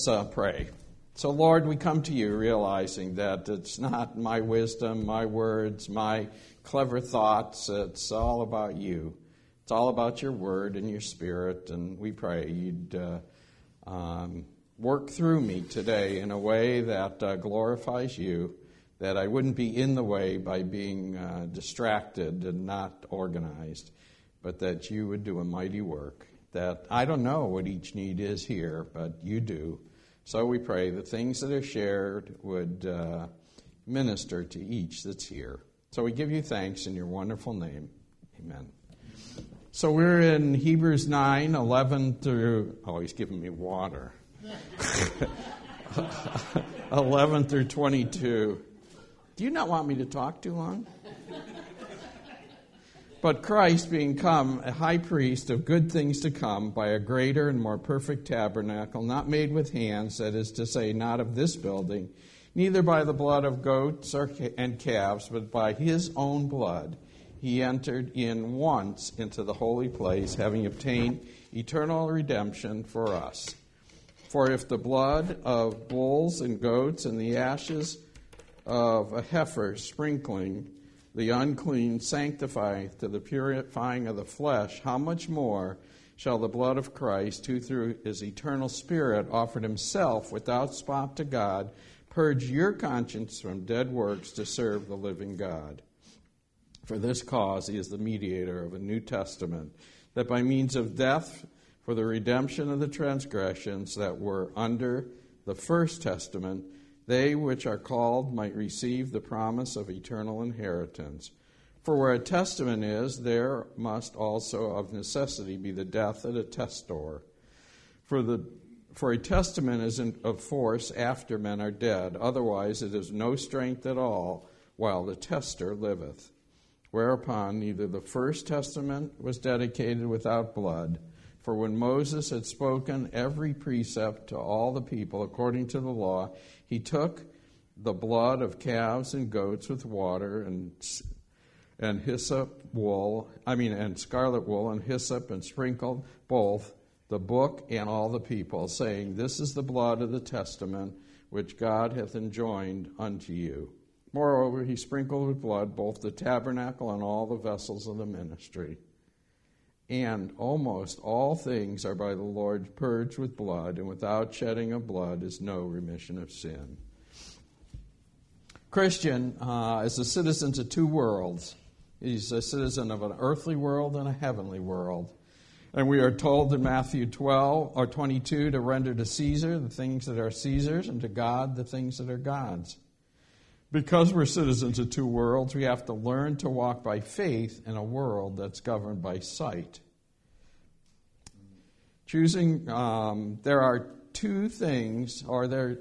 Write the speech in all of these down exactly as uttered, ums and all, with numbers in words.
Let's uh, pray. So, Lord, we come to you realizing that it's not my wisdom, my words, my clever thoughts. It's all about you. It's all about your word and your spirit, and we pray you'd uh, um, work through me today in a way that uh, glorifies you, that I wouldn't be in the way by being uh, distracted and not organized, but that you would do a mighty work. That I don't know what each need is here, but you do. So we pray the things that are shared would uh, minister to each that's here. So we give you thanks in your wonderful name. Amen. So we're in Hebrews nine, eleven through, oh, he's giving me water. eleven through twenty-two. Do you not want me to talk too long? But Christ, being come a high priest of good things to come, by a greater and more perfect tabernacle, not made with hands, that is to say, not of this building, neither by the blood of goats or and calves, but by his own blood, he entered in once into the holy place, having obtained eternal redemption for us. For if the blood of bulls and goats and the ashes of a heifer sprinkling the unclean sanctify to the purifying of the flesh, how much more shall the blood of Christ, who through his eternal Spirit offered himself without spot to God, purge your conscience from dead works to serve the living God? For this cause he is the mediator of a new testament, that by means of death for the redemption of the transgressions that were under the first testament, they which are called might receive the promise of eternal inheritance. For where a testament is, there must also of necessity be the death of the testor. For the for a testament is in, of force after men are dead, otherwise it is no strength at all while the tester liveth. Whereupon neither the first testament was dedicated without blood, for when Moses had spoken every precept to all the people according to the law, he took the blood of calves and goats with water and and hyssop wool, I mean, and scarlet wool and hyssop, and sprinkled both the book and all the people, saying, This is the blood of the testament which God hath enjoined unto you. Moreover, he sprinkled with blood both the tabernacle and all the vessels of the ministry. And almost all things are by the Lord purged with blood, and without shedding of blood is no remission of sin. Christian uh, is a citizen of two worlds. He's a citizen of an earthly world and a heavenly world. And we are told in Matthew twelve or twenty-two to render to Caesar the things that are Caesar's, and to God the things that are God's. Because we're citizens of two worlds, we have to learn to walk by faith in a world that's governed by sight. Choosing, um, there are two things, or there,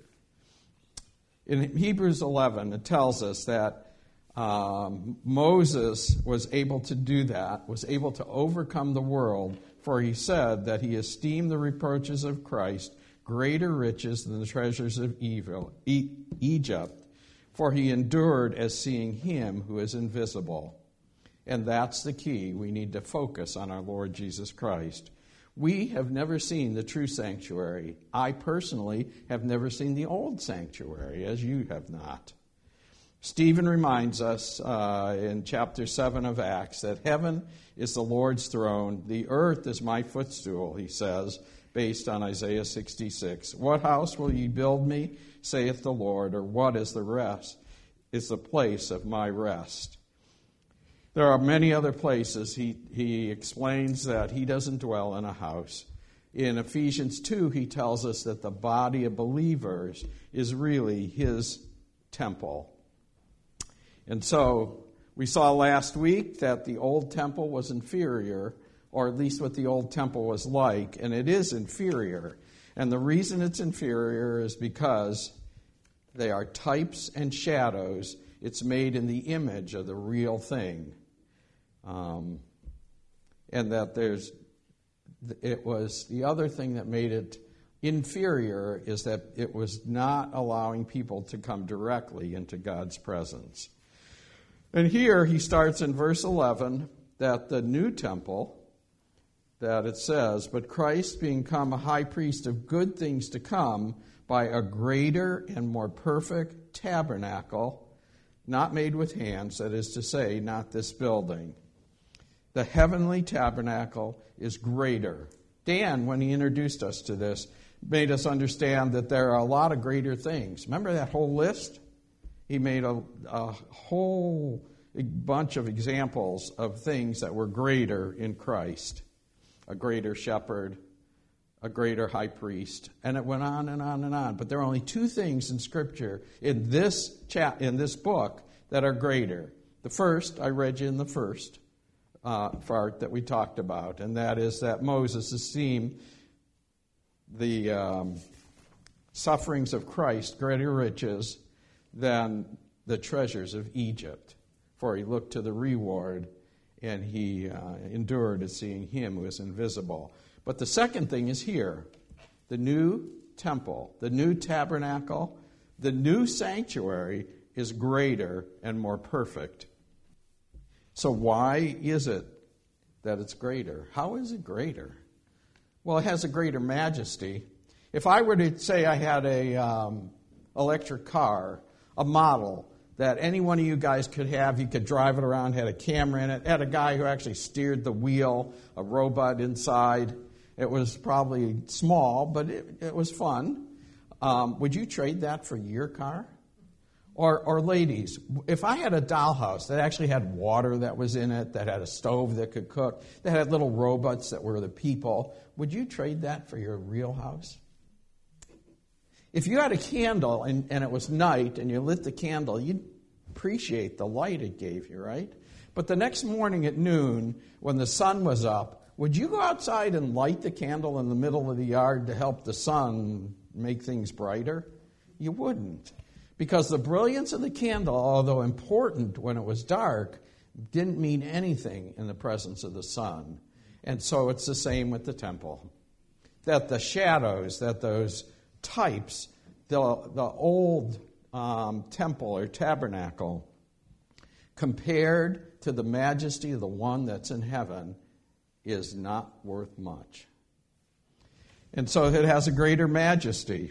in Hebrews eleven, it tells us that um, Moses was able to do that, was able to overcome the world, for he said that he esteemed the reproaches of Christ greater riches than the treasures of evil, e- Egypt, for he endured as seeing him who is invisible. And that's the key. We need to focus on our Lord Jesus Christ. We have never seen the true sanctuary. I personally have never seen the old sanctuary, as you have not. Stephen reminds us uh, in chapter seven of Acts that heaven is the Lord's throne, the earth is my footstool, he says, based on Isaiah sixty-six. What house will ye build me, saith the Lord, or what is the rest? Is the place of my rest. There are many other places. He, he explains that he doesn't dwell in a house. In Ephesians two, he tells us that the body of believers is really his temple. And so we saw last week that the old temple was inferior, or at least what the old temple was like, and it is inferior. And the reason it's inferior is because they are types and shadows. It's made in the image of the real thing. Um, and that there's, it was, the other thing that made it inferior is that it was not allowing people to come directly into God's presence. And here he starts in verse eleven that the new temple that it says, "But Christ being come a high priest of good things to come by a greater and more perfect tabernacle, not made with hands," that is to say, not this building. The heavenly tabernacle is greater. Dan, when he introduced us to this, made us understand that there are a lot of greater things. Remember that whole list? He made a, a whole bunch of examples of things that were greater in Christ. A greater shepherd, a greater high priest, and it went on and on and on. But there are only two things in Scripture, in this chat, in this book, that are greater. The first, I read you in the first uh, part that we talked about, and that is that Moses esteemed the um, sufferings of Christ greater riches than the treasures of Egypt, for he looked to the reward, and he uh, endured at seeing him who is invisible. But the second thing is here, the new temple, the new tabernacle, the new sanctuary is greater and more perfect. So why is it that it's greater? How is it greater? Well, it has a greater majesty. If I were to say I had a um, electric car, a model that any one of you guys could have, you could drive it around, had a camera in it, had a guy who actually steered the wheel, a robot inside. It was probably small, but it, it was fun. Um, would you trade that for your car? Or, or ladies, if I had a dollhouse that actually had water that was in it, that had a stove that could cook, that had little robots that were the people, would you trade that for your real house? If you had a candle and, and it was night and you lit the candle, you'd appreciate the light it gave you, right? But the next morning at noon, when the sun was up, would you go outside and light the candle in the middle of the yard to help the sun make things brighter? You wouldn't. Because the brilliance of the candle, although important when it was dark, didn't mean anything in the presence of the sun. And so it's the same with the temple. That the shadows, that those types, the, the old um, temple or tabernacle, compared to the majesty of the one that's in heaven, is not worth much. And so it has a greater majesty.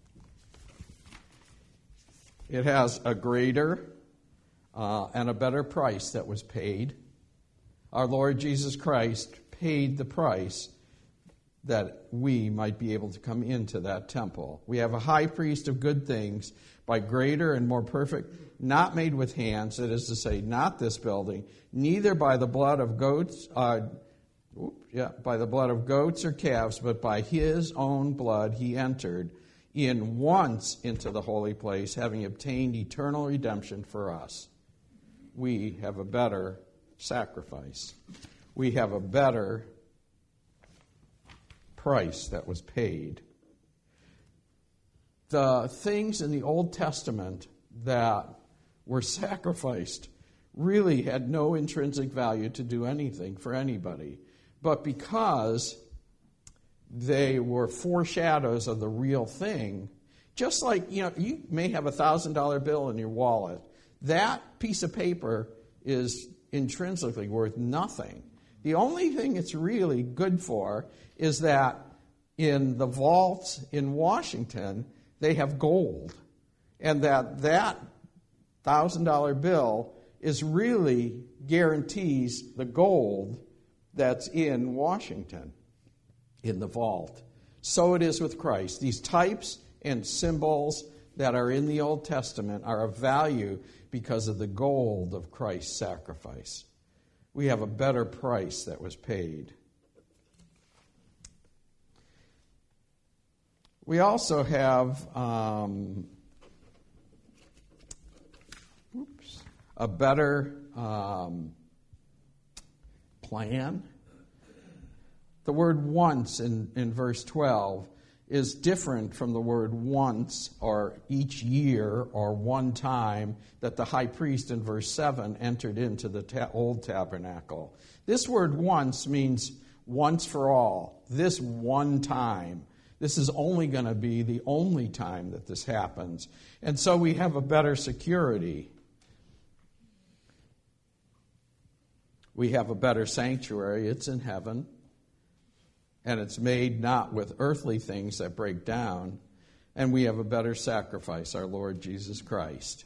It has a greater uh, and a better price that was paid. Our Lord Jesus Christ paid the price that we might be able to come into that temple. We have a high priest of good things by greater and more perfect, not made with hands, that is to say, not this building, neither by the blood of goats, uh, oops, yeah, by the blood of goats or calves, but by his own blood he entered in once into the holy place, having obtained eternal redemption for us. We have a better sacrifice. We have a better price that was paid. The things in the Old Testament that were sacrificed really had no intrinsic value to do anything for anybody. But because they were foreshadows of the real thing, just like, you know, you may have a one thousand dollars bill in your wallet. That piece of paper is intrinsically worth nothing. The only thing it's really good for is that in the vaults in Washington, they have gold. And that that one thousand dollars bill is really guarantees the gold that's in Washington, in the vault. So it is with Christ. These types and symbols that are in the Old Testament are of value because of the gold of Christ's sacrifice. We have a better price that was paid. We also have um, oops, a better um, plan. The word once in, in verse twelve is different from the word once or each year or one time that the high priest in verse seven entered into the ta- old tabernacle. This word once means once for all, this one time. This is only going to be the only time that this happens. And so we have a better security. We have a better sanctuary. It's in heaven. and it's made not with earthly things that break down, and we have a better sacrifice, our Lord Jesus Christ.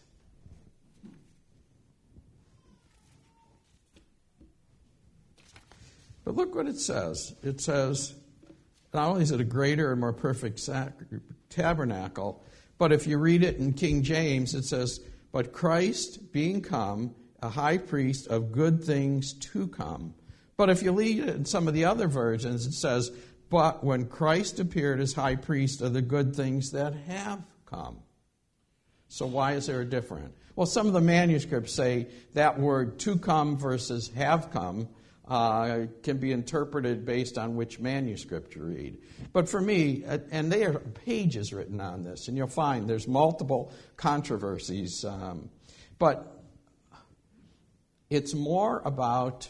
But look what it says. It says, not only is it a greater and more perfect sac- tabernacle, but if you read it in King James, it says, but Christ being come, a high priest of good things to come. But if you read it in some of the other versions, it says, but when Christ appeared as high priest of the good things that have come. So why is there a difference? Well, some of the manuscripts say that word to come versus have come uh, can be interpreted based on which manuscript you read. But for me, and there are pages written on this, and you'll find there's multiple controversies, um, but it's more about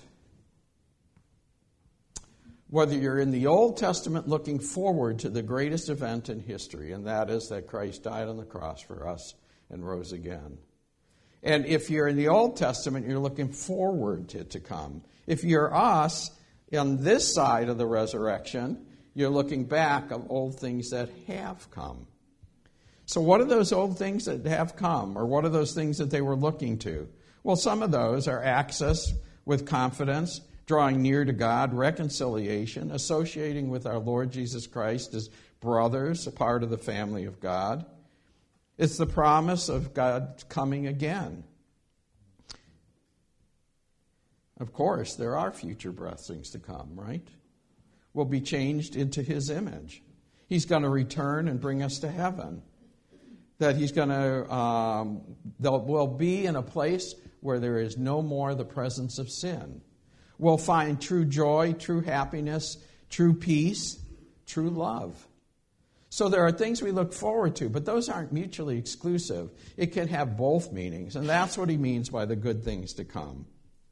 whether you're in the Old Testament looking forward to the greatest event in history, and that is that Christ died on the cross for us and rose again. And if you're in the Old Testament, you're looking forward to it to come. If you're us, on this side of the resurrection, you're looking back of old things that have come. So what are those old things that have come, or what are those things that they were looking to? Well, some of those are access with confidence, drawing near to God, reconciliation, associating with our Lord Jesus Christ as brothers, a part of the family of God. It's the promise of God coming again. Of course, there are future blessings to come, right? We'll be changed into His image. He's going to return and bring us to heaven. That He's going to, um, we'll be in a place where there is no more the presence of sin. We'll find true joy, true happiness, true peace, true love. So there are things we look forward to, but those aren't mutually exclusive. It can have both meanings, and that's what he means by the good things to come.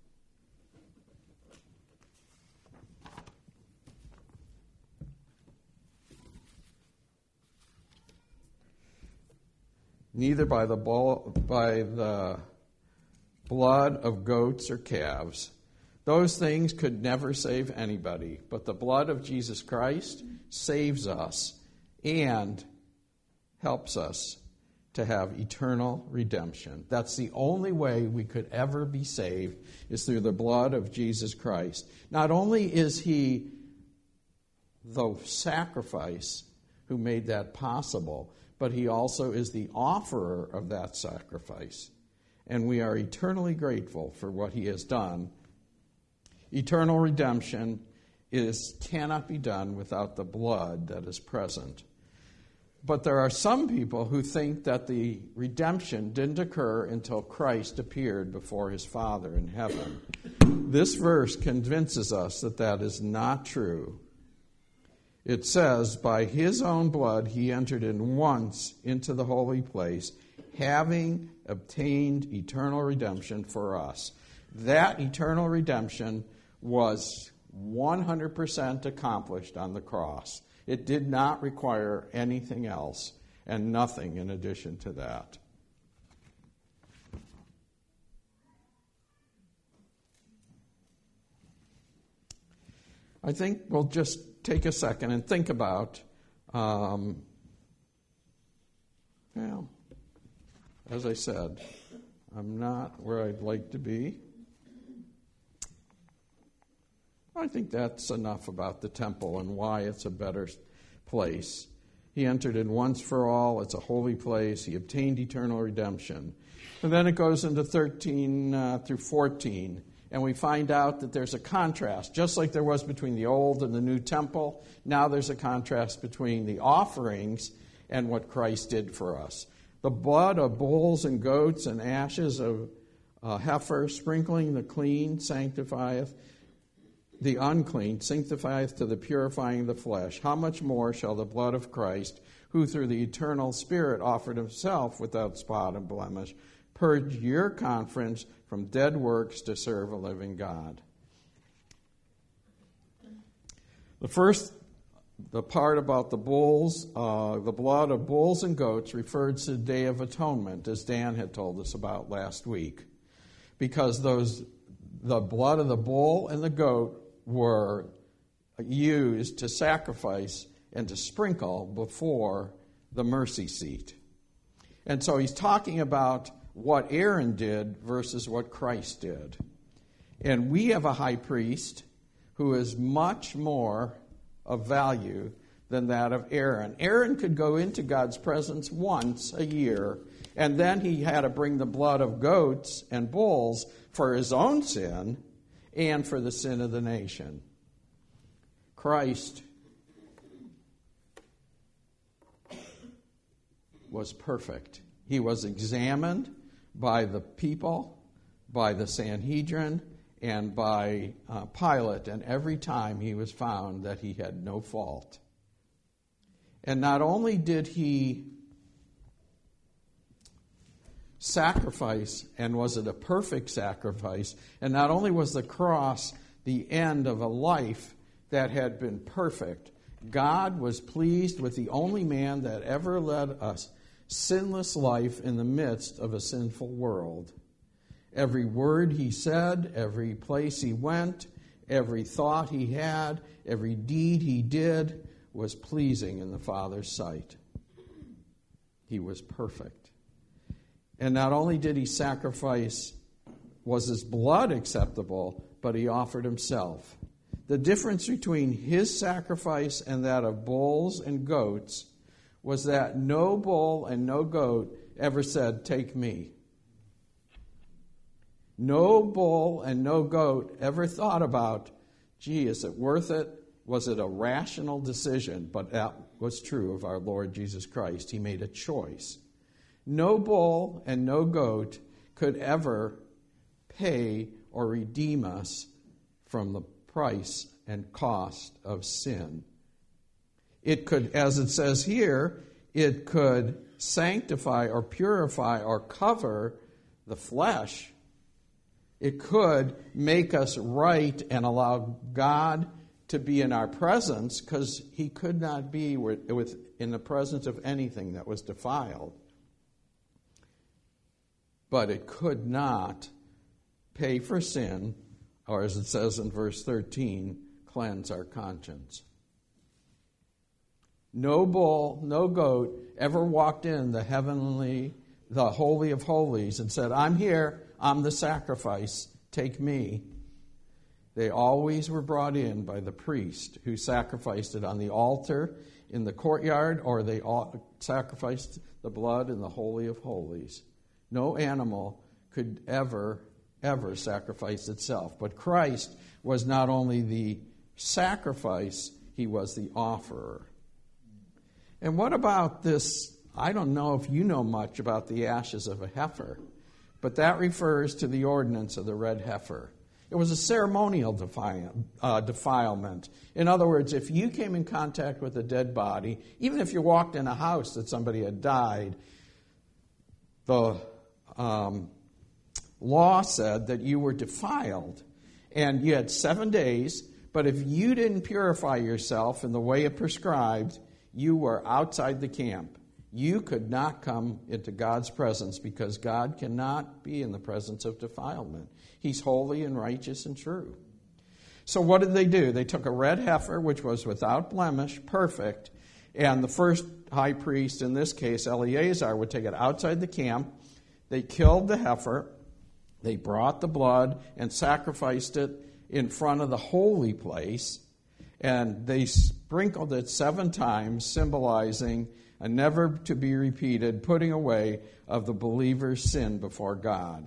Neither by the, bull, by the blood of goats or calves. Those things could never save anybody, but the blood of Jesus Christ saves us and helps us to have eternal redemption. That's the only way we could ever be saved, is through the blood of Jesus Christ. Not only is He the sacrifice who made that possible, but He also is the offerer of that sacrifice. And we are eternally grateful for what He has done. Eternal redemption is cannot be done without the blood that is present. But there are some people who think that the redemption didn't occur until Christ appeared before His Father in heaven. This verse convinces us that that is not true. It says, by His own blood He entered in once into the holy place, having obtained eternal redemption for us. That eternal redemption was one hundred percent accomplished on the cross. It did not require anything else and nothing in addition to that. I think we'll just take a second and think about, um, well, as I said, I'm not where I'd like to be. I think that's enough about the temple and why it's a better place. He entered in once for all. It's a holy place. He obtained eternal redemption. And then it goes into thirteen uh, through fourteen. And we find out that there's a contrast. Just like there was between the old and the new temple, now there's a contrast between the offerings and what Christ did for us. The blood of bulls and goats and ashes of uh, heifer, sprinkling the clean, sanctifieth the unclean, sanctifieth to the purifying of the flesh. How much more shall the blood of Christ, who through the eternal Spirit offered Himself without spot and blemish, purge your conscience from dead works to serve a living God. The first, the part about the bulls, uh, the blood of bulls and goats referred to the Day of Atonement, as Dan had told us about last week. Because those, the blood of the bull and the goat were used to sacrifice and to sprinkle before the mercy seat. And so he's talking about what Aaron did versus what Christ did. And we have a high priest who is much more of value than that of Aaron. Aaron could go into God's presence once a year, and then he had to bring the blood of goats and bulls for his own sin and for the sin of the nation. Christ was perfect. He was examined by the people, by the Sanhedrin, and by uh, Pilate, and every time he was found that he had no fault. And not only did he sacrifice, and was it a perfect sacrifice, and not only was the cross the end of a life that had been perfect, God was pleased with the only man that ever led a sinless life in the midst of a sinful world. Every word he said, every place he went, every thought he had, every deed he did was pleasing in the Father's sight. He was perfect. And not only did he sacrifice, was his blood acceptable, but he offered himself. The difference between his sacrifice and that of bulls and goats was that no bull and no goat ever said, "Take me." No bull and no goat ever thought about, gee, is it worth it? Was it a rational decision? But that was true of our Lord Jesus Christ. He made a choice. No bull and no goat could ever pay or redeem us from the price and cost of sin. It could, as it says here, it could sanctify or purify or cover the flesh. It could make us right and allow God to be in our presence, because he could not be with, with, in the presence of anything that was defiled. But it could not pay for sin, or as it says in verse thirteen, cleanse our conscience. No bull, no goat ever walked in the heavenly, the Holy of Holies and said, "I'm here, I'm the sacrifice, take me." They always were brought in by the priest who sacrificed it on the altar in the courtyard, or they sacrificed the blood in the Holy of Holies. No animal could ever, ever sacrifice itself. But Christ was not only the sacrifice, he was the offerer. And what about this? I don't know if you know much about the ashes of a heifer, but that refers to the ordinance of the red heifer. It was a ceremonial defi- uh, defilement. In other words, if you came in contact with a dead body, even if you walked in a house that somebody had died, the um, law said that you were defiled. And you had seven days, but if you didn't purify yourself in the way it prescribed, you were outside the camp. You could not come into God's presence, because God cannot be in the presence of defilement. He's holy and righteous and true. So what did they do? They took a red heifer, which was without blemish, perfect, and the first high priest, in this case Eleazar, would take it outside the camp. They killed the heifer. They brought the blood and sacrificed it in front of the holy place, and they sprinkled it seven times, symbolizing a never to be repeated putting away of the believer's sin before God.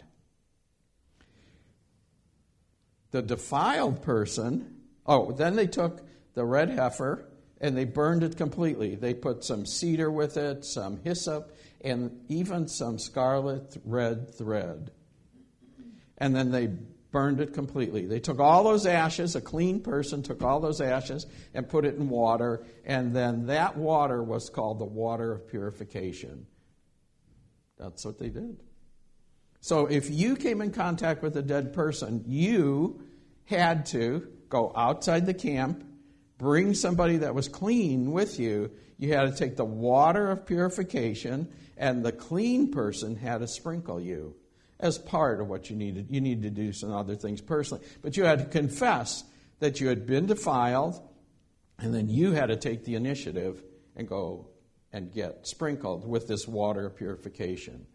The defiled person, oh, then they took the red heifer and they burned it completely. They put some cedar with it, some hyssop, and even some scarlet red thread. And then they burned it completely. They took all those ashes, a clean person took all those ashes and put it in water, and then that water was called the water of purification. That's what they did. So if you came in contact with a dead person, you had to go outside the camp, bring somebody that was clean with you. You had to take the water of purification, and the clean person had to sprinkle you as part of what you needed. You needed to do some other things personally. But you had to confess that you had been defiled, And then you had to take the initiative and go and get sprinkled with this water of purification.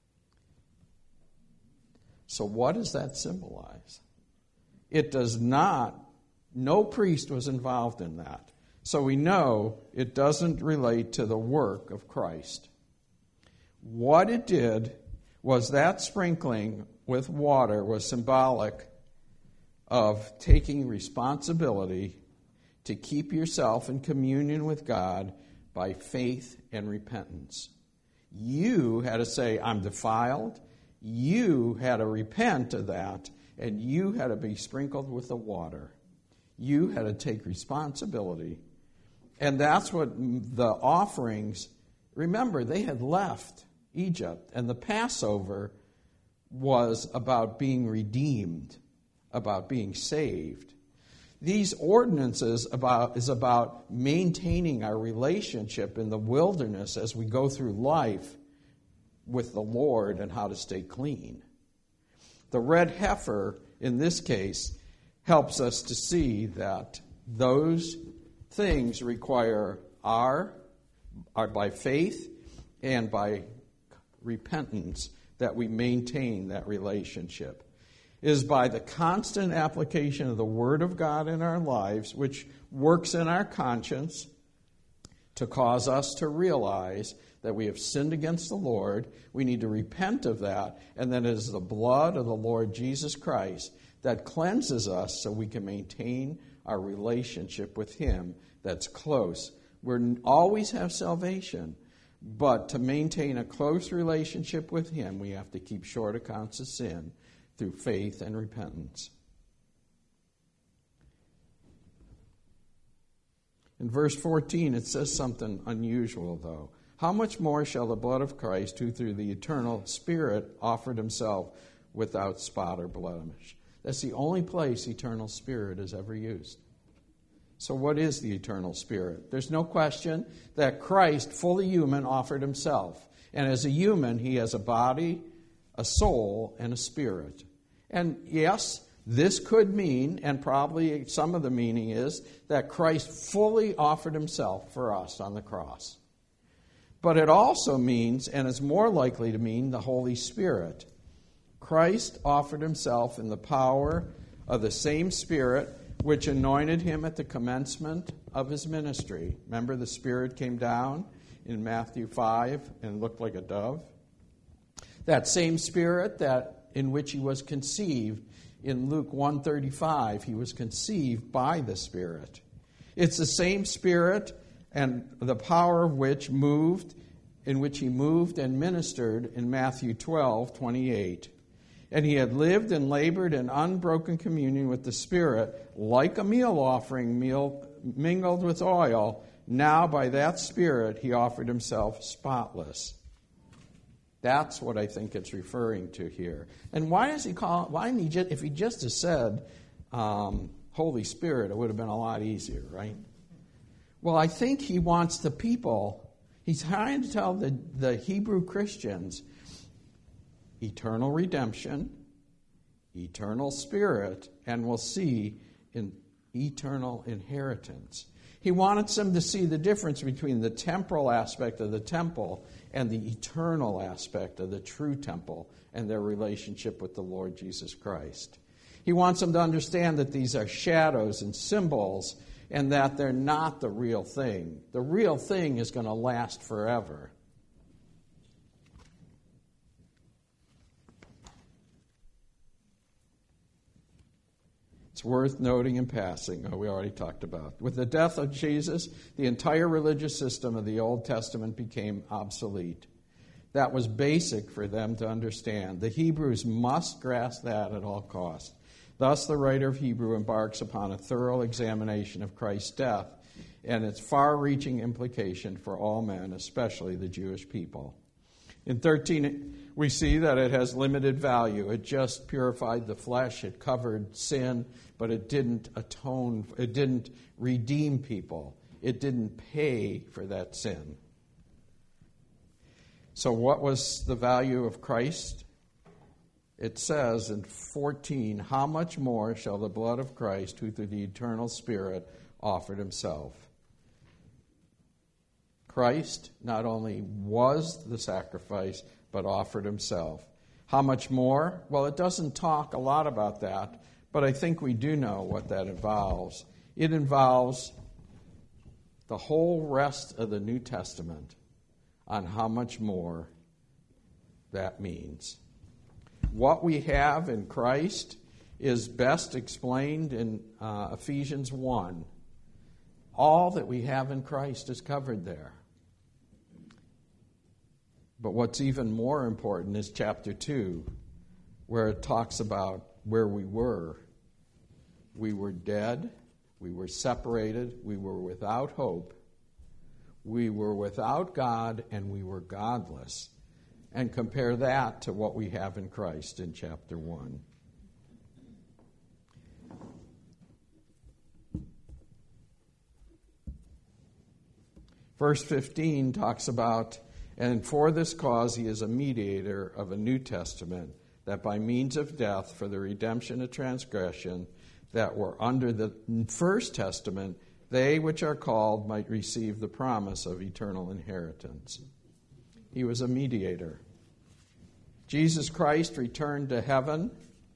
So what does that symbolize? It does not, no priest was involved in that. So we know it doesn't relate to the work of Christ. What it did was that sprinkling with water was symbolic of taking responsibility to keep yourself in communion with God by faith and repentance. You had to say, I'm defiled. You had to repent of that, and you had to be sprinkled with the water. You had to take responsibility. And that's what the offerings, remember, they had left Egypt, and the Passover was about being redeemed, about being saved. These ordinances about is about maintaining our relationship in the wilderness as we go through life with the Lord and how to stay clean. The red heifer, in this case, helps us to see that those things require our, our by faith and by repentance that we maintain that relationship. It is by the constant application of the Word of God in our lives, which works in our conscience to cause us to realize that we have sinned against the Lord. We need to repent of that. And then it is the blood of the Lord Jesus Christ that cleanses us so we can maintain our relationship with Him that's close. We always have salvation, but to maintain a close relationship with Him, we have to keep short accounts of sin through faith and repentance. In verse fourteen, it says something unusual, though. How much more shall the blood of Christ, who through the eternal Spirit offered Himself without spot or blemish? That's the only place eternal Spirit is ever used. So what is the eternal Spirit? There's no question that Christ, fully human, offered Himself. And as a human, He has a body, a soul, and a spirit. And yes, this could mean, and probably some of the meaning is, that Christ fully offered Himself for us on the cross. But it also means, and is more likely to mean, the Holy Spirit. Christ offered Himself in the power of the same Spirit which anointed Him at the commencement of His ministry. Remember, the Spirit came down in Matthew five and looked like a dove? That same Spirit that in which He was conceived in Luke one thirty-five, He was conceived by the Spirit. It's the same Spirit and the power of which moved, in which He moved and ministered in Matthew twelve twenty-eight. And He had lived and labored in unbroken communion with the Spirit, like a meal offering meal mingled with oil. Now by that Spirit He offered Himself spotless. That's what I think it's referring to here. And why does He call? Why didn't He just? If He just has said um, Holy Spirit, it would have been a lot easier, right? Well, I think He wants the people. He's trying to tell the, the Hebrew Christians eternal redemption, eternal Spirit, and we'll see in eternal inheritance. He wanted them to see the difference between the temporal aspect of the temple and the eternal aspect of the true temple and their relationship with the Lord Jesus Christ. He wants them to understand that these are shadows and symbols and that they're not the real thing. The real thing is going to last forever. It's worth noting in passing, oh, we already talked about. With the death of Jesus, the entire religious system of the Old Testament became obsolete. That was basic for them to understand. The Hebrews must grasp that at all costs. Thus, the writer of Hebrew embarks upon a thorough examination of Christ's death and its far-reaching implication for all men, especially the Jewish people. In thirteen, we see that it has limited value. It just purified the flesh. It covered sin, but it didn't atone. It didn't redeem people. It didn't pay for that sin. So what was the value of Christ? It says in fourteen, how much more shall the blood of Christ, who through the eternal Spirit offered himself. Christ not only was the sacrifice, but offered himself. How much more? Well, it doesn't talk a lot about that, but I think we do know what that involves. It involves the whole rest of the New Testament on how much more that means. What we have in Christ is best explained in uh, Ephesians one. All that we have in Christ is covered there. But what's even more important is chapter two, where it talks about where we were. We were dead, we were separated, we were without hope, we were without God, and we were godless. And compare that to what we have in Christ in chapter one. Verse fifteen talks about, and for this cause he is a mediator of a New Testament, that by means of death for the redemption of transgression that were under the first testament, they which are called might receive the promise of eternal inheritance. He was a mediator. Jesus Christ returned to heaven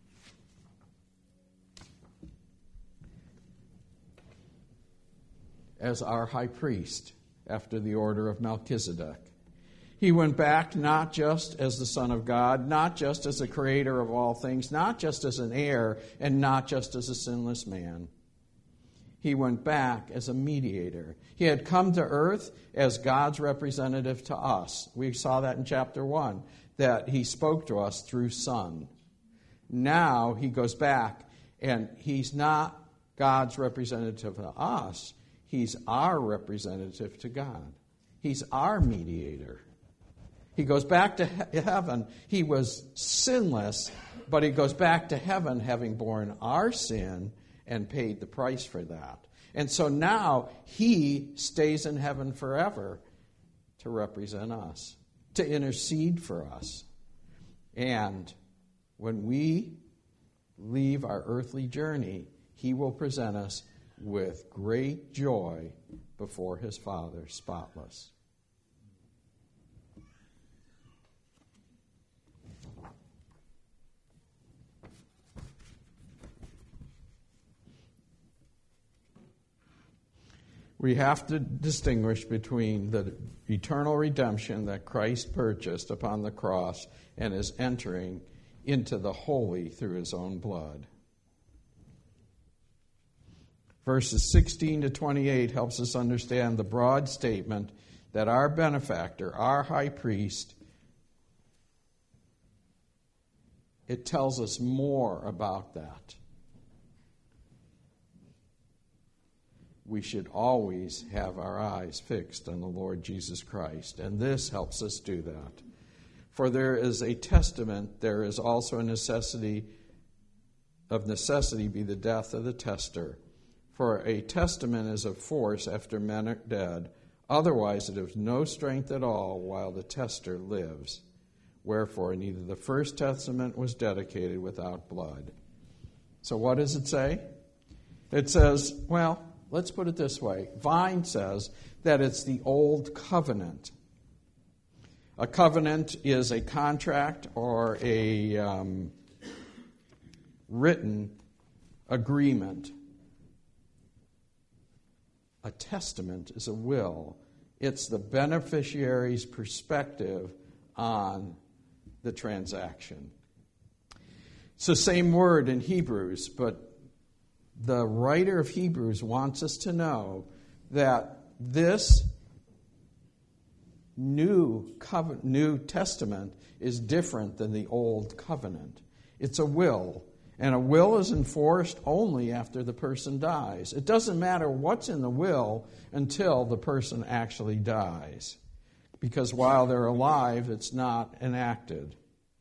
as our high priest after the order of Melchizedek. He went back not just as the Son of God, not just as the creator of all things, not just as an heir, and not just as a sinless man. He went back as a mediator. He had come to earth as God's representative to us. We saw that in chapter one, that he spoke to us through Son. Now he goes back, and he's not God's representative to us. He's our representative to God. He's our mediator. He goes back to he- heaven. He was sinless, but he goes back to heaven having borne our sin and paid the price for that. And so now he stays in heaven forever to represent us, to intercede for us. And when we leave our earthly journey, he will present us with great joy before his Father, spotless. We have to distinguish between the eternal redemption that Christ purchased upon the cross and his entering into the holy through his own blood. Verses sixteen to twenty-eight helps us understand the broad statement that our benefactor, our high priest, it tells us more about that. We should always have our eyes fixed on the Lord Jesus Christ, and this helps us do that. For there is a testament, there is also a necessity, of necessity be the death of the tester. For a testament is of force after men are dead, otherwise it has no strength at all while the tester lives. Wherefore neither the first testament was dedicated without blood. So what does it say? It says, well, let's put it this way. Vine says that it's the old covenant. A covenant is a contract or a um, written agreement. A testament is a will. It's the beneficiary's perspective on the transaction. It's the same word in Hebrews, but the writer of Hebrews wants us to know that this new covenant, New Testament is different than the Old Covenant. It's a will, and a will is enforced only after the person dies. It doesn't matter what's in the will until the person actually dies, because while they're alive, it's not enacted.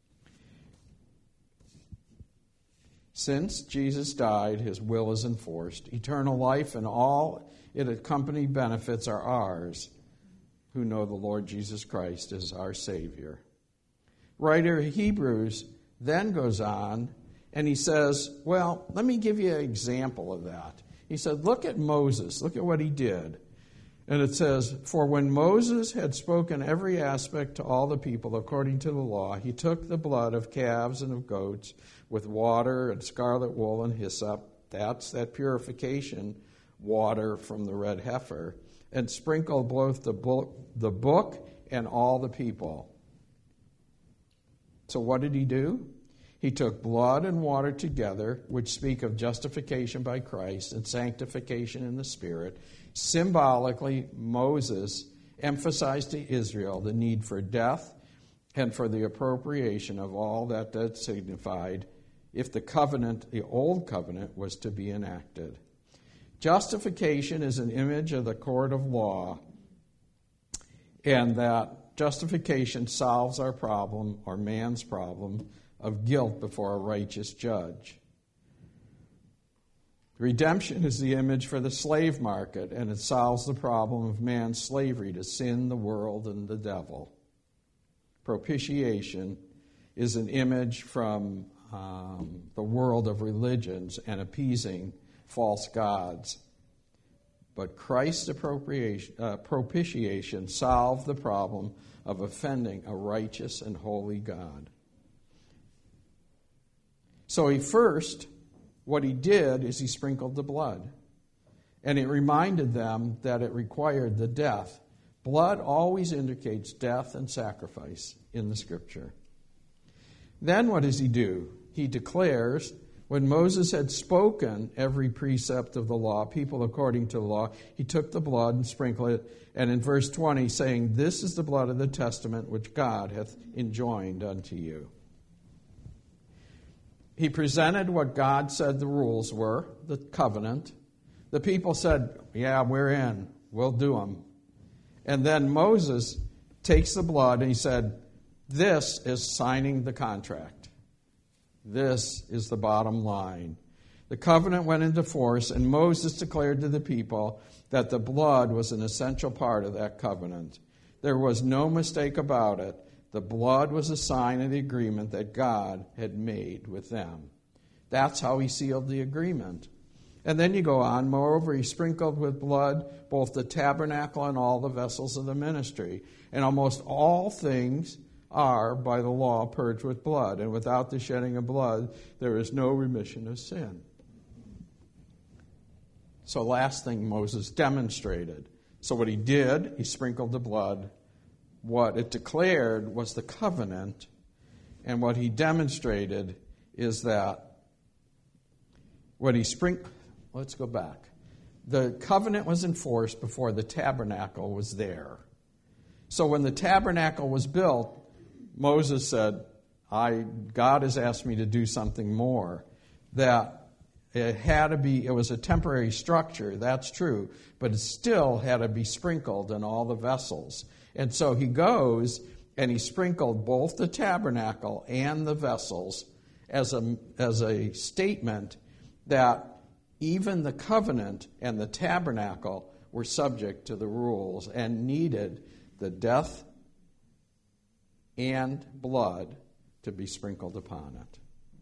Since Jesus died, his will is enforced. Eternal life and all it accompanied benefits are ours, who know the Lord Jesus Christ as our Savior. Writer of Hebrews then goes on, and he says, well, let me give you an example of that. He said, look at Moses. Look at what he did. And it says, for when Moses had spoken every aspect to all the people according to the law, he took the blood of calves and of goats with water and scarlet wool and hyssop. That's that purification water from the red heifer. And sprinkled both the book, the book and all the people. So what did he do? He took blood and water together, which speak of justification by Christ and sanctification in the Spirit. Symbolically, Moses emphasized to Israel the need for death and for the appropriation of all that that signified if the covenant, the old covenant, was to be enacted. Justification is an image of the court of law, and that justification solves our problem, or man's problem, of guilt before a righteous judge. Redemption is the image for the slave market, and it solves the problem of man's slavery to sin, the world, and the devil. Propitiation is an image from um, the world of religions and appeasing false gods. But Christ's appropriation, uh, propitiation solved the problem of offending a righteous and holy God. So he first, what he did is he sprinkled the blood. And it reminded them that it required the death. Blood always indicates death and sacrifice in the Scripture. Then what does he do? He declares, when Moses had spoken every precept of the law, people according to the law, he took the blood and sprinkled it. And in verse twenty, saying, this is the blood of the testament which God hath enjoined unto you. He presented what God said the rules were, the covenant. The people said, yeah, we're in. We'll do them. And then Moses takes the blood and he said, this is signing the contract. This is the bottom line. The covenant went into force, and Moses declared to the people that the blood was an essential part of that covenant. There was no mistake about it. The blood was a sign of the agreement that God had made with them. That's how he sealed the agreement. And then you go on, moreover, he sprinkled with blood both the tabernacle and all the vessels of the ministry. And almost all things are, by the law, purged with blood. And without the shedding of blood, there is no remission of sin. So last thing Moses demonstrated. So what he did, he sprinkled the blood. What it declared was the covenant, and what he demonstrated is that when he sprinkled, let's go back. The covenant was enforced before the tabernacle was there. So when the tabernacle was built, Moses said, I, God has asked me to do something more. That it had to be, it was a temporary structure, that's true, but it still had to be sprinkled in all the vessels. And so he goes and he sprinkled both the tabernacle and the vessels as a, as a statement that even the covenant and the tabernacle were subject to the rules and needed the death and blood to be sprinkled upon it.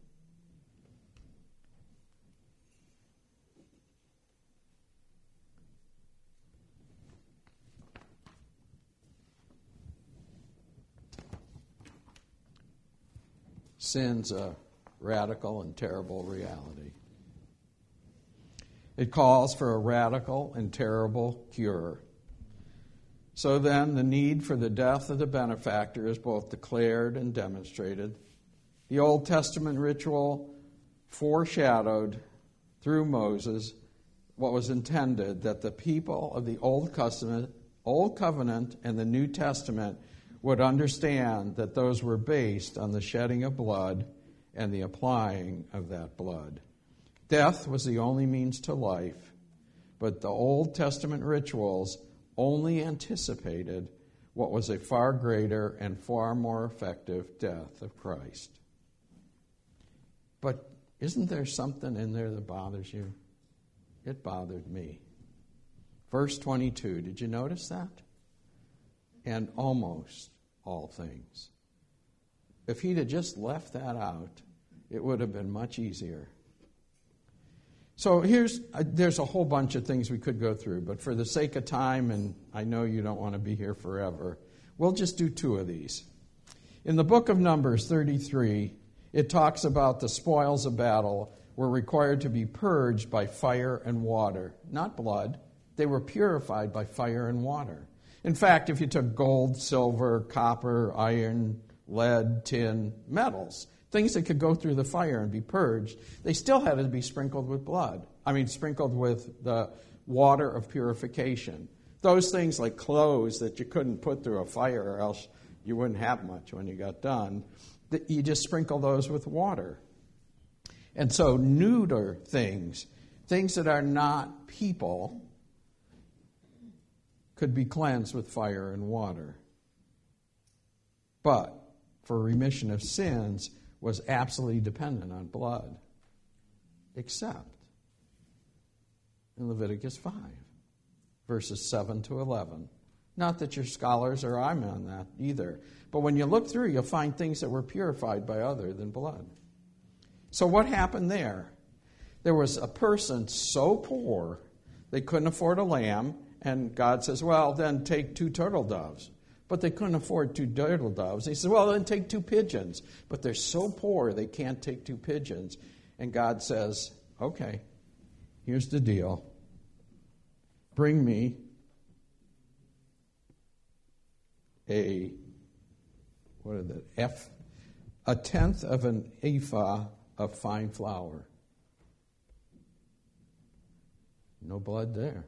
Sin's a radical and terrible reality. It calls for a radical and terrible cure. So then, the need for the death of the benefactor is both declared and demonstrated. The Old Testament ritual foreshadowed through Moses what was intended, that the people of the Old Covenant, Old Covenant and the New Testament would understand that those were based on the shedding of blood and the applying of that blood. Death was the only means to life, but the Old Testament rituals only anticipated what was a far greater and far more effective death of Christ. But isn't there something in there that bothers you? It bothered me. Verse twenty-two, did you notice that? And almost all things. If he'd have just left that out, it would have been much easier. So here's, uh, there's a whole bunch of things we could go through, but for the sake of time, and I know you don't want to be here forever, we'll just do two of these. In the book of Numbers thirty-three, it talks about the spoils of battle were required to be purged by fire and water, not blood. They were purified by fire and water. In fact, if you took gold, silver, copper, iron, lead, tin, metals, things that could go through the fire and be purged, they still had to be sprinkled with blood. I mean, sprinkled with the water of purification. Those things like clothes that you couldn't put through a fire or else you wouldn't have much when you got done, you just sprinkle those with water. And so neuter things, things that are not people, could be cleansed with fire and water. But for remission of sins was absolutely dependent on blood, except in Leviticus five, verses seven to eleven. Not that you're scholars or I'm on that either, but when you look through, you'll find things that were purified by other than blood. So what happened there? There was a person so poor they couldn't afford a lamb, and God says, well, then take two turtle doves. But they couldn't afford two turtle doves. He says, well, then take two pigeons. But they're so poor they can't take two pigeons. And God says, okay, here's the deal. Bring me a, what is it, F, a tenth of an ephah of fine flour. No blood there.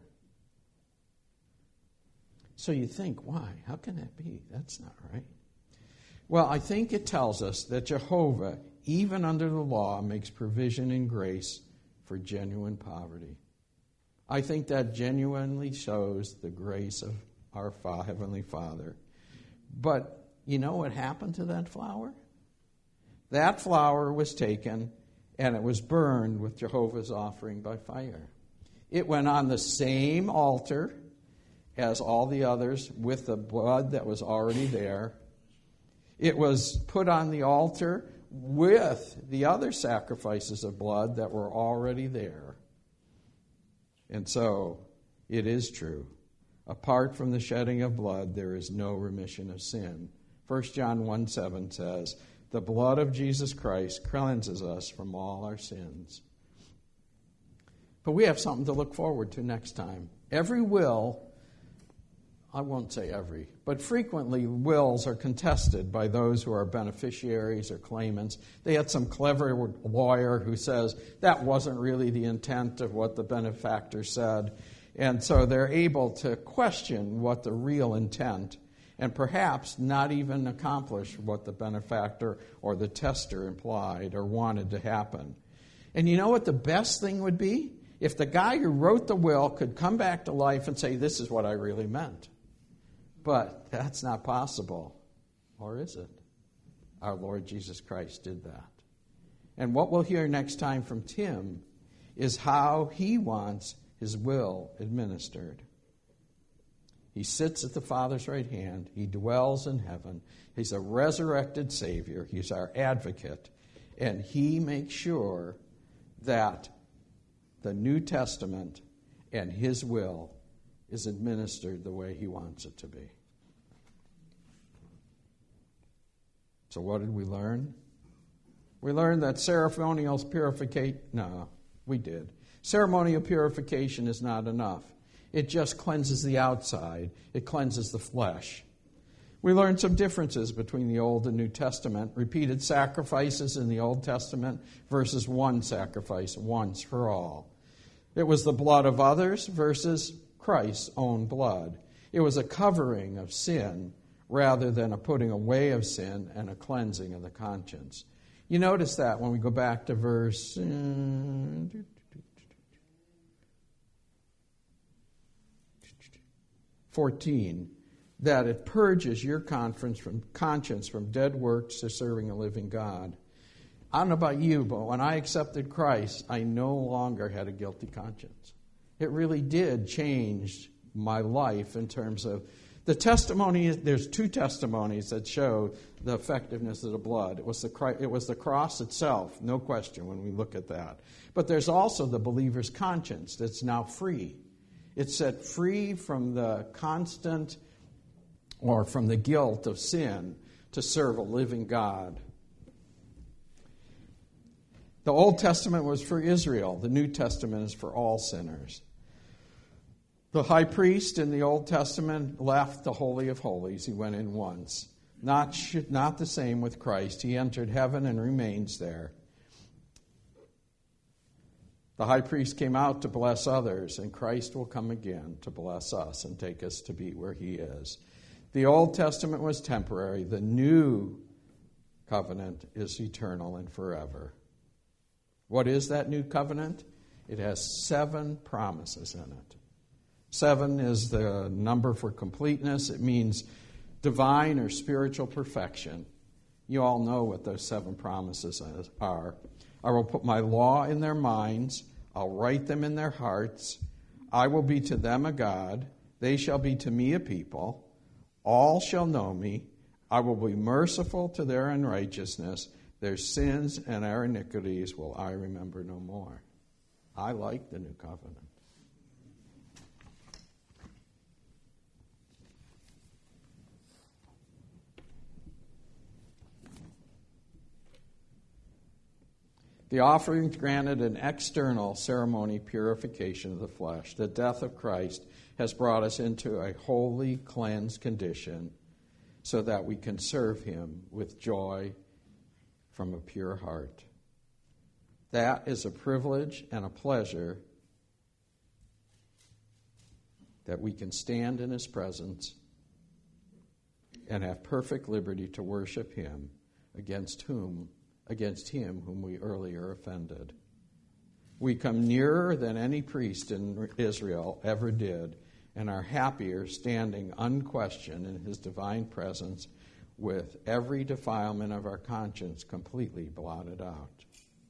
So you think, why? How can that be? That's not right. Well, I think it tells us that Jehovah, even under the law, makes provision and grace for genuine poverty. I think that genuinely shows the grace of our Fa- Heavenly Father. But you know what happened to that flour? That flour was taken and it was burned with Jehovah's offering by fire. It went on the same altar as all the others with the blood that was already there. It was put on the altar with the other sacrifices of blood that were already there. And so it is true. Apart from the shedding of blood, there is no remission of sin. First John one seven says, the blood of Jesus Christ cleanses us from all our sins. But we have something to look forward to next time. Every will, I won't say every, but frequently wills are contested by those who are beneficiaries or claimants. They had some clever lawyer who says that wasn't really the intent of what the benefactor said. And so they're able to question what the real intent and perhaps not even accomplish what the benefactor or the tester implied or wanted to happen. And you know what the best thing would be? If the guy who wrote the will could come back to life and say, this is what I really meant. But that's not possible. Or is it? Our Lord Jesus Christ did that. And what we'll hear next time from Tim is how he wants his will administered. He sits at the Father's right hand. He dwells in heaven. He's a resurrected Savior. He's our advocate. And he makes sure that the New Testament and his will is administered the way he wants it to be. So what did we learn? We learned that ceremonial purification, no, we did. Ceremonial purification is not enough. It just cleanses the outside. It cleanses the flesh. We learned some differences between the Old and New Testament. Repeated sacrifices in the Old Testament versus one sacrifice once for all. It was the blood of others versus Christ's own blood. It was a covering of sin rather than a putting away of sin and a cleansing of the conscience. You notice that when we go back to verse uh, fourteen, that it purges your conscience from, conscience from dead works to serving a living God. I don't know about you, but when I accepted Christ, I no longer had a guilty conscience. It really did change my life in terms of The testimony, there's two testimonies that show the effectiveness of the blood. It was the, it was the cross itself, no question when we look at that. But there's also the believer's conscience that's now free. It's set free from the constant or from the guilt of sin to serve a living God. The Old Testament was for Israel. The New Testament is for all sinners. The high priest in the Old Testament left the Holy of Holies. He went in once. Not, not the same with Christ. He entered heaven and remains there. The high priest came out to bless others, and Christ will come again to bless us and take us to be where he is. The Old Testament was temporary. The new covenant is eternal and forever. What is that new covenant? It has seven promises in it. Seven is the number for completeness. It means divine or spiritual perfection. You all know what those seven promises are. I will put my law in their minds. I'll write them in their hearts. I will be to them a God. They shall be to me a people. All shall know me. I will be merciful to their unrighteousness. Their sins and our iniquities will I remember no more. I like the new covenant. The offerings granted an external ceremony purification of the flesh. The death of Christ has brought us into a holy, cleansed condition so that we can serve him with joy from a pure heart. That is a privilege and a pleasure that we can stand in his presence and have perfect liberty to worship him against whom against him whom we earlier offended. We come nearer than any priest in Israel ever did and are happier standing unquestioned in his divine presence with every defilement of our conscience completely blotted out.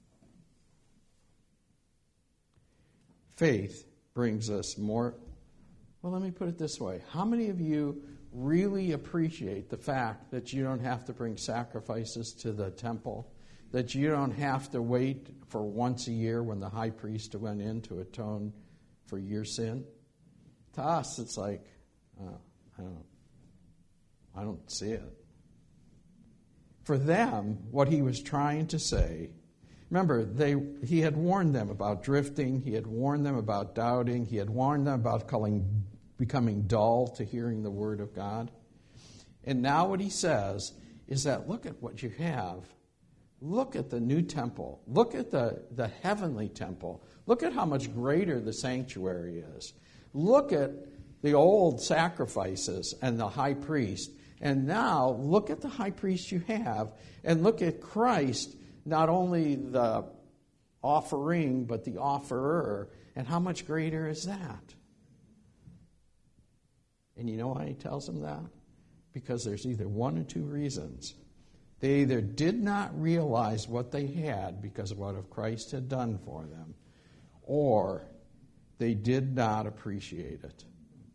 Faith brings us more. Well, let me put it this way. How many of you really appreciate the fact that you don't have to bring sacrifices to the temple? That you don't have to wait for once a year when the high priest went in to atone for your sin? To us, it's like, oh, I don't, I don't see it. For them, what he was trying to say, remember, they he had warned them about drifting, he had warned them about doubting, he had warned them about calling, becoming dull to hearing the word of God. And now what he says is that look at what you have. Look at the new temple. Look at the, the heavenly temple. Look at how much greater the sanctuary is. Look at the old sacrifices and the high priest. And now look at the high priest you have. And look at Christ, not only the offering, but the offerer. And how much greater is that? And you know why he tells them that? Because there's either one or two reasons. They either did not realize what they had because of what Christ had done for them, or they did not appreciate it.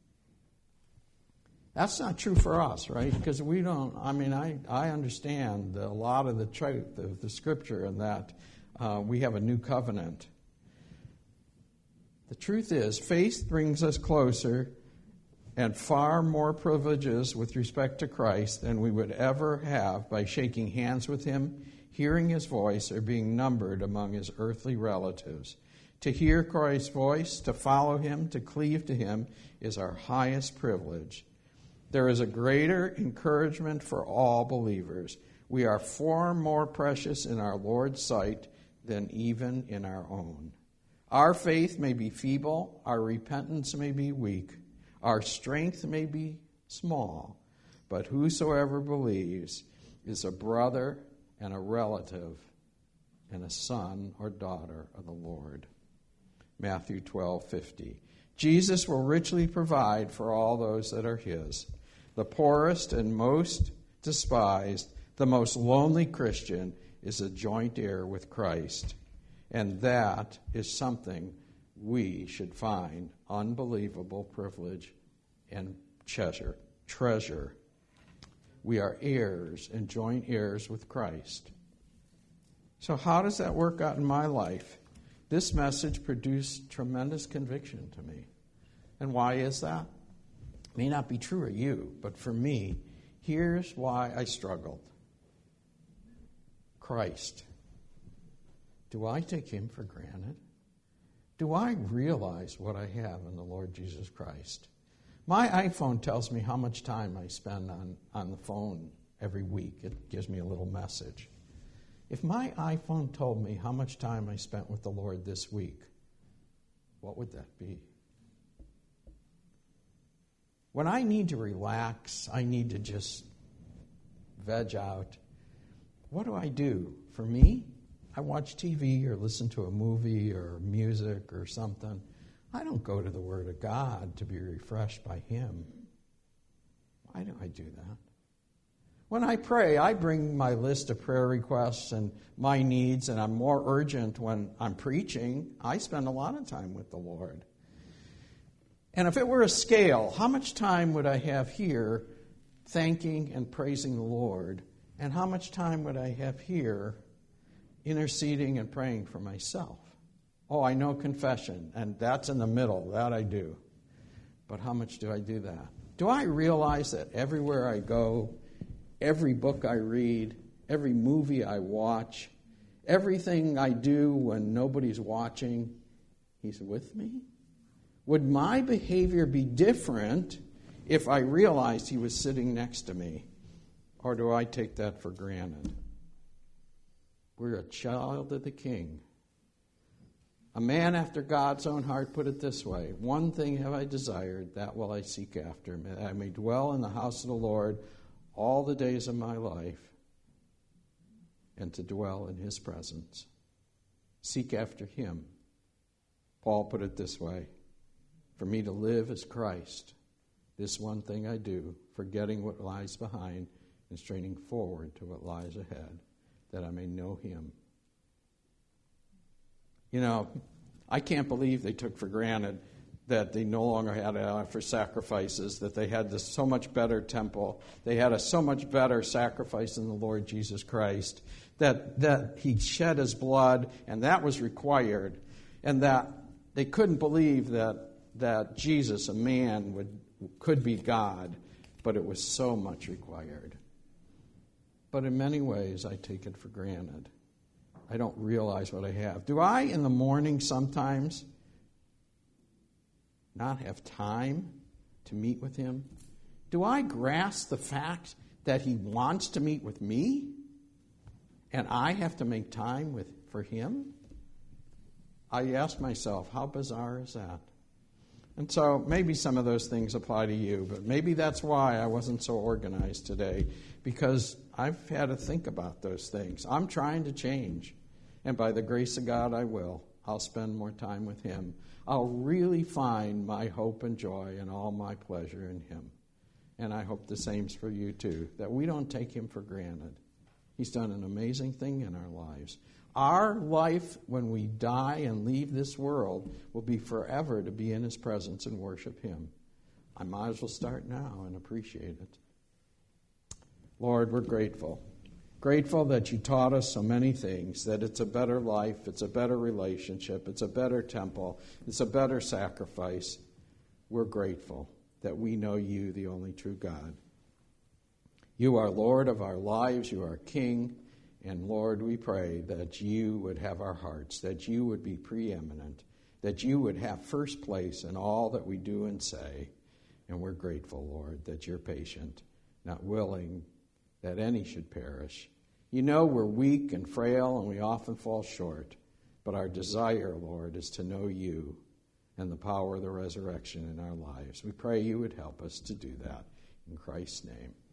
That's not true for us, right? Because we don't, I mean, I, I understand a lot of the truth of the Scripture and that uh, we have a new covenant. The truth is, faith brings us closer and far more privileges with respect to Christ than we would ever have by shaking hands with him, hearing his voice, or being numbered among his earthly relatives. To hear Christ's voice, to follow him, to cleave to him is our highest privilege. There is a greater encouragement for all believers. We are far more precious in our Lord's sight than even in our own. Our faith may be feeble, our repentance may be weak, our strength may be small, but whosoever believes is a brother and a relative and a son or daughter of the Lord. Matthew twelve fifty. Jesus will richly provide for all those that are his. The poorest and most despised, the most lonely Christian is a joint heir with Christ. And that is something we should find unbelievable privilege and treasure. treasure. We are heirs and joint heirs with Christ. So how does that work out in my life? This message produced tremendous conviction to me. And why is that? It may not be true of you, but for me, here's why I struggled. Christ. Do I take him for granted? Do I realize what I have in the Lord Jesus Christ? My iPhone tells me how much time I spend on, on the phone every week. It gives me a little message. If my iPhone told me how much time I spent with the Lord this week, what would that be? When I need to relax, I need to just veg out, what do I do? For me, I watch T V or listen to a movie or music or something. I don't go to the Word of God to be refreshed by him. Why do I do that? When I pray, I bring my list of prayer requests and my needs, and I'm more urgent when I'm preaching. I spend a lot of time with the Lord. And if it were a scale, how much time would I have here thanking and praising the Lord? And how much time would I have here interceding and praying for myself? Oh, I know confession, and that's in the middle. That I do. But how much do I do that? Do I realize that everywhere I go, every book I read, every movie I watch, everything I do when nobody's watching, he's with me? Would my behavior be different if I realized he was sitting next to me? Or do I take that for granted? We're a child of the King. A man after God's own heart put it this way: one thing have I desired, that will I seek after, that I may dwell in the house of the Lord all the days of my life, and to dwell in his presence. Seek after him. Paul put it this way: for me to live is Christ. This one thing I do, forgetting what lies behind and straining forward to what lies ahead, that I may know him. You know, I can't believe they took for granted that they no longer had to offer sacrifices, that they had this so much better temple, they had a so much better sacrifice in the Lord Jesus Christ, that, that he shed his blood, and that was required, and that they couldn't believe that, that Jesus, a man, would could be God, but it was so much required. But in many ways, I take it for granted. I don't realize what I have. Do I, in the morning, sometimes not have time to meet with him? Do I grasp the fact that he wants to meet with me, and I have to make time with for him? I ask myself, how bizarre is that? And so maybe some of those things apply to you, but maybe that's why I wasn't so organized today, because I've had to think about those things. I'm trying to change, and by the grace of God, I will. I'll spend more time with him. I'll really find my hope and joy and all my pleasure in him. And I hope the same's for you too, that we don't take him for granted. He's done an amazing thing in our lives. Our life, when we die and leave this world, will be forever to be in his presence and worship him. I might as well start now and appreciate it. Lord, we're grateful. Grateful that you taught us so many things, that it's a better life, it's a better relationship, it's a better temple, it's a better sacrifice. We're grateful that we know you, the only true God. You are Lord of our lives, you are King. And Lord, we pray that you would have our hearts, that you would be preeminent, that you would have first place in all that we do and say. And we're grateful, Lord, that you're patient, not willing that any should perish. You know we're weak and frail and we often fall short, but our desire, Lord, is to know you and the power of the resurrection in our lives. We pray you would help us to do that. In Christ's name.